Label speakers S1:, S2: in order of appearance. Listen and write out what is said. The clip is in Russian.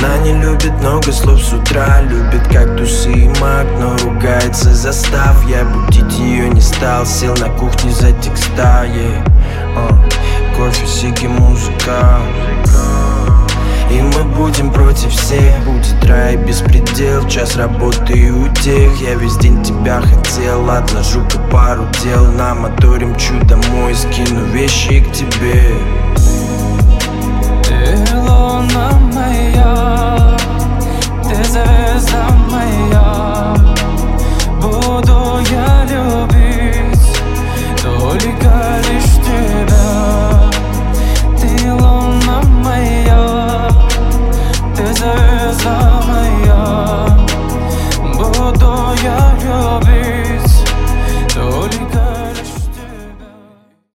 S1: Она не любит много слов с утра, любит кактусы и мак, но ругается, застав. Я будить ее не стал, сел на кухне за текста, кофе, сиги, музыка. И мы будем против всех, будет рай, беспредел, час работы и утех. Я весь день тебя хотел, отложу-ка пару дел, намоторим, чу домой, скину вещи к тебе.